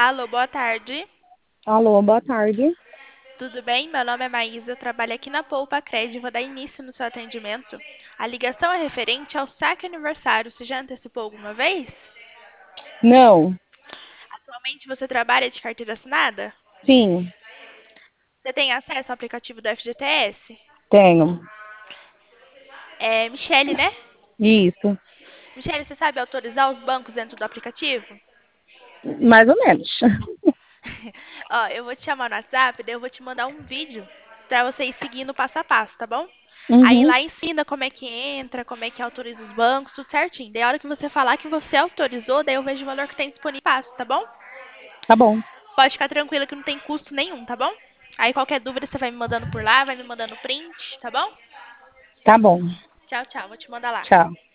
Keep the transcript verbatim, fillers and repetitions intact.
Alô, boa tarde. Alô, boa tarde. Tudo bem? Meu nome é Maísa, eu trabalho aqui na Poupa Cred e vou dar início no seu atendimento. A ligação é referente ao saque aniversário. Você já antecipou alguma vez? Não, Atualmente você trabalha de carteira assinada? sim, Você tem acesso ao aplicativo do F G T S? tenho. É Michele, né? Isso, Michele, você sabe autorizar os bancos dentro do aplicativo? mais ou menos. Ó, eu vou te chamar no WhatsApp, daí eu vou te mandar um vídeo pra você ir seguindo passo a passo, tá bom? Aí Uhum, lá ensina como é que entra, como é que autoriza os bancos, tudo certinho. Daí a hora que você falar que você autorizou, daí eu vejo o valor que tem disponível, e passo, tá bom? tá bom, Pode ficar tranquila que não tem custo nenhum, tá bom? Aí qualquer dúvida você vai me mandando por lá, vai me mandando print, tá bom? tá bom. Tchau, tchau, vou te mandar lá. Tchau.